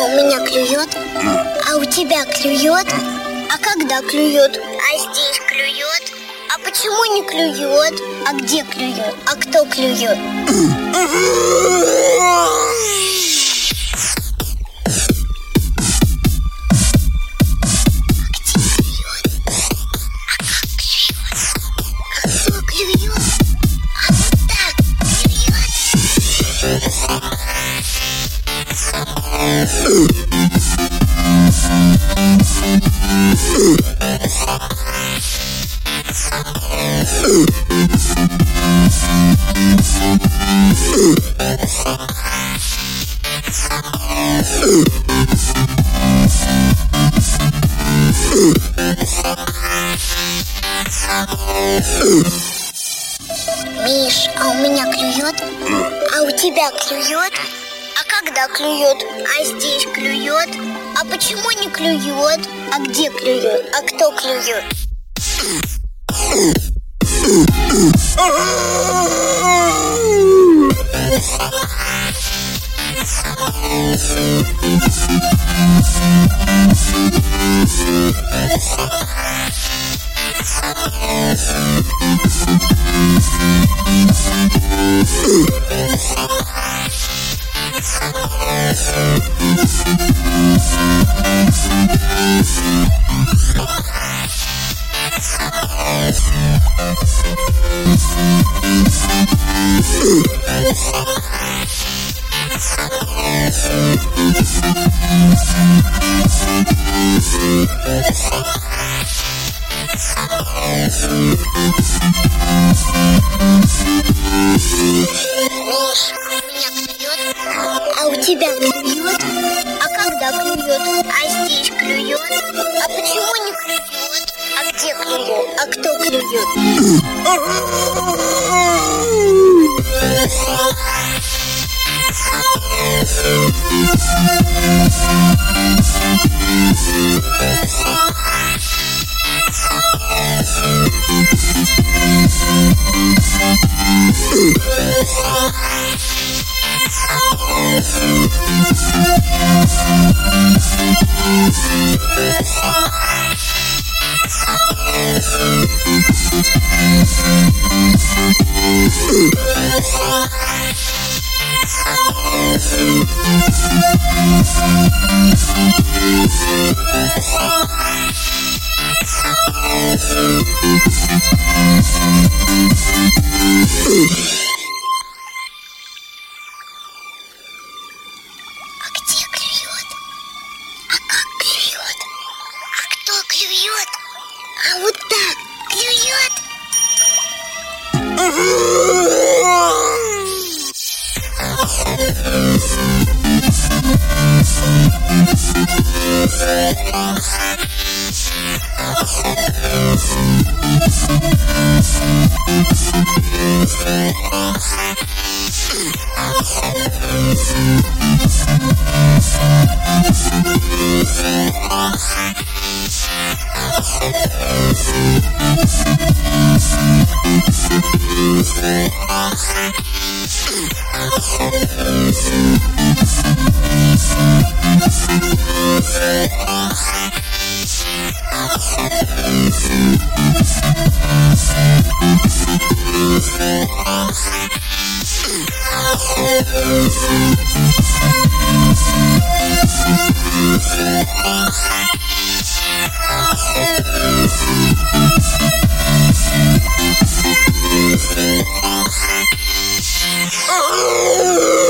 меня клюет, а у тебя клюет, а когда клюет, а здесь клюет, а почему не клюет, а где клюет, а кто клюет? Миш, а у меня клюет, а у тебя клюет, а когда клюет, а здесь клюет, а почему не клюет, а где клюет, а кто клюет? Миш, меня клюет, а у тебя клюет, а когда клюет, а здесь клюет, а почему не клюет, а где клюет, а кто клюет? А вот так клюет. Oh!